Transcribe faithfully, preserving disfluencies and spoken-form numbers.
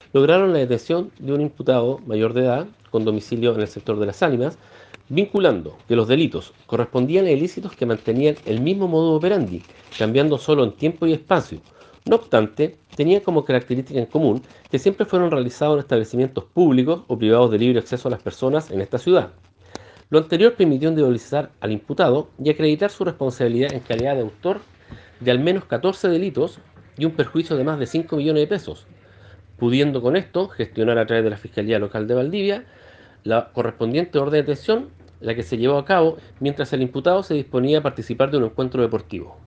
lograron la detención de un imputado mayor de edad con domicilio en el sector de Las Ánimas, vinculando que los delitos correspondían a ilícitos que mantenían el mismo modo operandi, cambiando solo en tiempo y espacio. No obstante, tenían como característica en común que siempre fueron realizados en establecimientos públicos o privados de libre acceso a las personas en esta ciudad. Lo anterior permitió individualizar al imputado y acreditar su responsabilidad en calidad de autor de al menos catorce delitos y un perjuicio de más de cinco millones de pesos, pudiendo con esto gestionar a través de la Fiscalía Local de Valdivia la correspondiente orden de detención, la que se llevó a cabo mientras el imputado se disponía a participar de un encuentro deportivo.